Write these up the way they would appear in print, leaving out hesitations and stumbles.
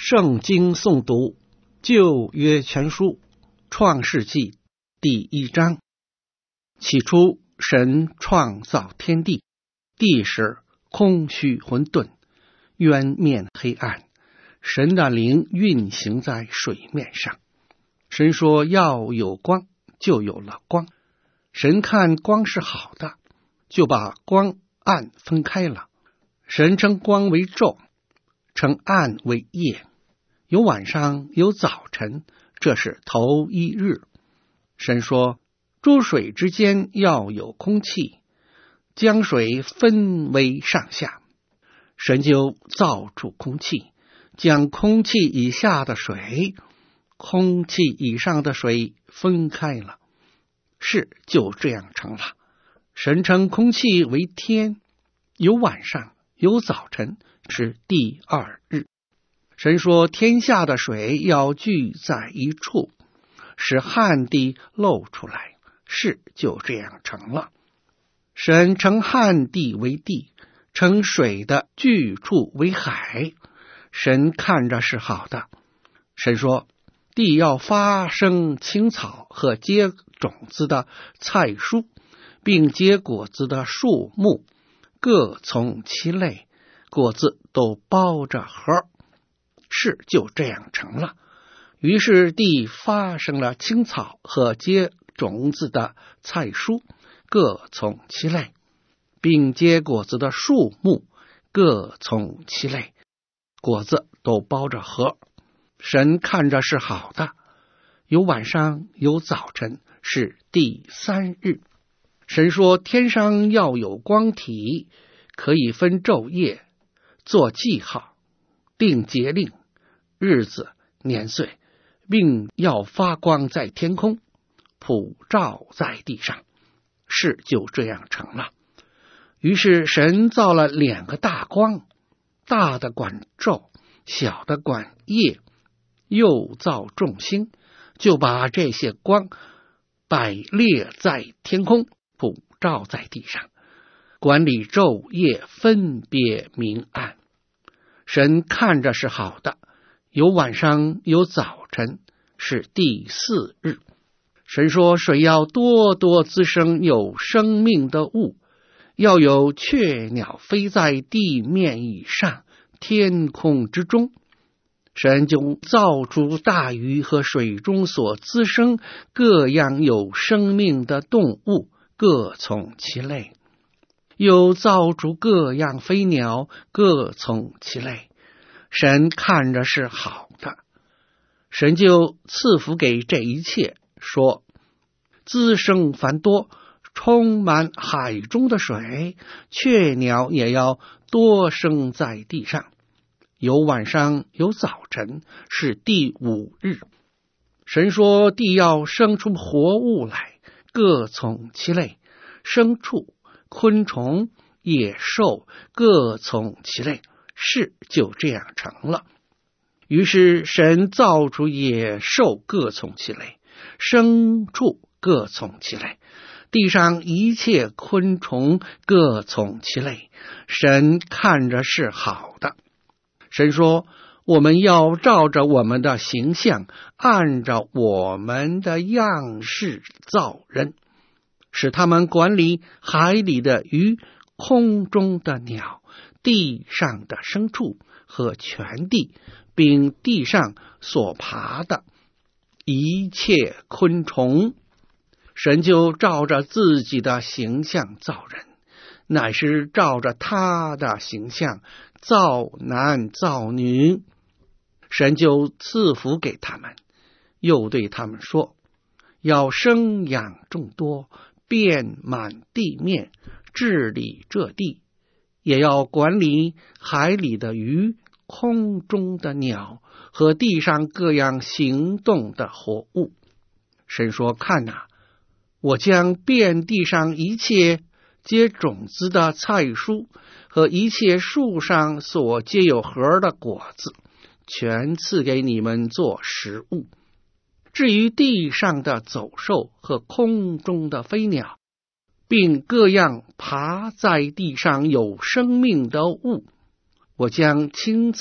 圣经诵读，旧约全书，创世纪第1章。起初，神创造天地，地是空虚混沌，渊面黑暗，神的灵运行在水面上。神说要有光，就有了光。神看光是好的，就把光暗分开了。神称光为昼，称暗为夜。有晚上，有早晨，这是头一日。神说，诸水之间要有空气，将水分为上下。神就造出空气，将空气以下的水、空气以上的水分开了，事就这样成了。神称空气为天，有晚上，有早晨，是第2日。神说，天下的水要聚在一处，使旱地露出来，事就这样成了。神称旱地为地，称水的聚处为海。神看着是好的。神说，地要发生青草和结种子的菜蔬，并结果子的树木，各从其类，果子都包着核，事就这样成了。于是地发生了青草和结种子的菜蔬，各从其类，并结果子的树木，各从其类，果子都包着核。神看着是好的。有晚上，有早晨，是第3日。神说，天上要有光体，可以分昼夜，做记号，定节令、日子、年岁，并要发光在天空，普照在地上，事就这样成了。于是神造了2个大光，大的管昼，小的管夜，又造众星，就把这些光摆列在天空，普照在地上，管理昼夜，分别明暗。神看着是好的。有晚上，有早晨，是第4日。神说，水要多多滋生有生命的物，要有雀鸟飞在地面以上，天空之中。神就造出大鱼和水中所滋生各样有生命的动物，各从其类，又造出各样飞鸟，各从其类。神看着是好的。神就赐福给这一切，说，滋生繁多，充满海中的水，雀鸟也要多生在地上。有晚上，有早晨，是第5日。神说，地要生出活物来，各从其类，牲畜、昆虫、野兽，各从其类，事就这样成了。于是神造出野兽各从其类，牲畜各从其类，地上一切昆虫各从其类。神看着是好的。神说，我们要照着我们的形象，按照我们的样式造人，使他们管理海里的鱼、空中的鸟、地上的牲畜和全地，并地上所爬的一切昆虫。神就照着自己的形象造人，乃是照着他的形象造男造女。神就赐福给他们，又对他们说，要生养众多，遍满地面，治理这地，也要管理海里的鱼、空中的鸟和地上各样行动的活物。神说，看哪，我将遍地上一切结种子的菜蔬和一切树上所结有核的果子，全赐给你们做食物。至于地上的走兽和空中的飞鸟，并各样爬在地上有生命的物，我将青草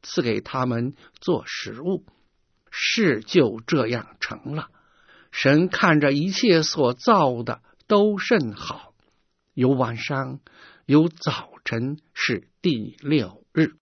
赐给他们做食物。事就这样成了。神看着一切所造的都甚好，有晚上，有早晨，是第6日。